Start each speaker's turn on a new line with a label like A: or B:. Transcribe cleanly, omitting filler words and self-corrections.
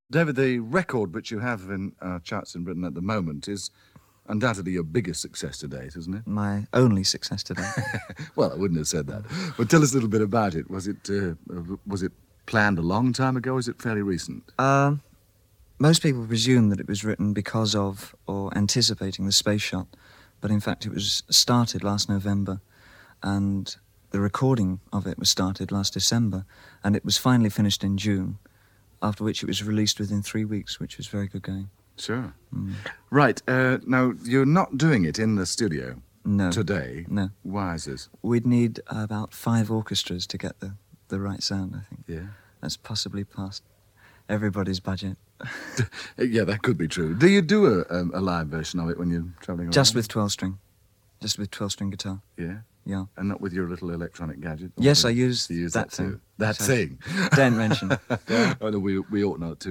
A: David, the record which you have in charts in Britain at the moment is undoubtedly your biggest success to date, isn't it?
B: My only success to date.
A: Well, I wouldn't have said that. But tell us a little bit about it. Was it planned a long time ago, or is it fairly recent?
B: Most people presume that it was written because of or anticipating the space shot, but in fact it was started last November, and the recording of it was started last December, and it was finally finished in June, after which it was released within 3 weeks, which was very good going.
A: Sure. Right, now, you're not doing it in the studio today.
B: No.
A: Why is this?
B: We'd need about 5 orchestras to get the right sound, I think.
A: Yeah.
B: That's possibly past everybody's budget.
A: Yeah, that could be true. Do you do a live version of it when you're travelling around?
B: Just with 12-string. Just with 12-string guitar.
A: Yeah?
B: Yeah.
A: And not with your little electronic gadget?
B: Yes, I use
A: that
B: that
A: too.
B: thing.
A: That thing.
B: Don't mention.
A: Oh, no, we ought not to.